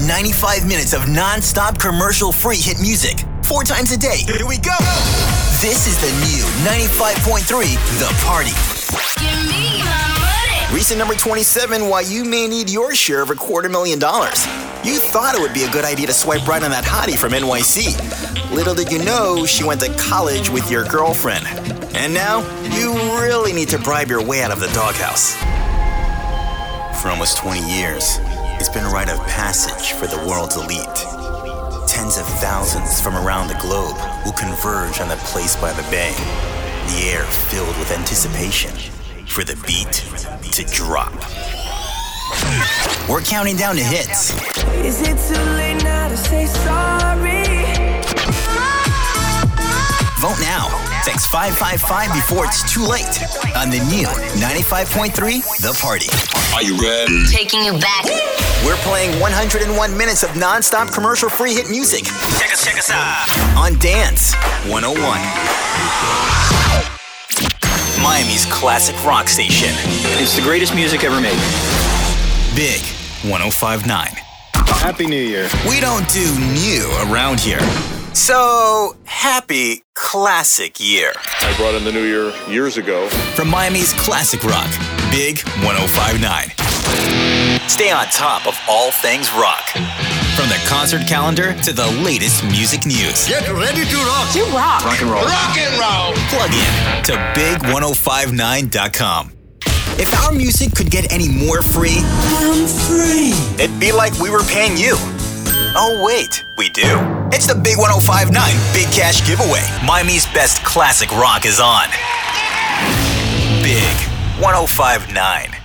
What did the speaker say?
95 minutes of non-stop commercial-free hit music. 4 times a day. Here we go. This is the new 95.3 The Party. Give me my money. Recent number 27, why you may need your share of $250,000. You thought it would be a good idea to swipe right on that hottie from NYC. Little did you know, she went to college with your girlfriend. And now, you really need to bribe your way out of the doghouse. For almost 20 years, it's been a rite of passage for the world's elite. Tens of thousands from around the globe will converge on that place by the bay. The air filled with anticipation for the beat to drop. We're counting down to hits. Is it too late now to say sorry? Vote now. Text 555 before it's too late on the new 95.3 The Party. Are you ready? Taking you back. We're playing 101 minutes of non-stop commercial-free hit music. Check us out. On Dance 101. Miami's classic rock station. It's the greatest music ever made. Big 105.9. Happy New Year. We don't do new around here. So, happy classic year. I brought in the New Year years ago. From Miami's classic rock, Big 105.9. Stay on top of all things rock. From the concert calendar to the latest music news. Get ready to rock. You rock. Rock and roll. Rock and roll. Plug in to big1059.com. If our music could get any more free, I'm free. It'd be like we were paying you. Oh, wait, we do. It's the Big 105.9 Big Cash Giveaway. Miami's best classic rock is on. Big 105.9.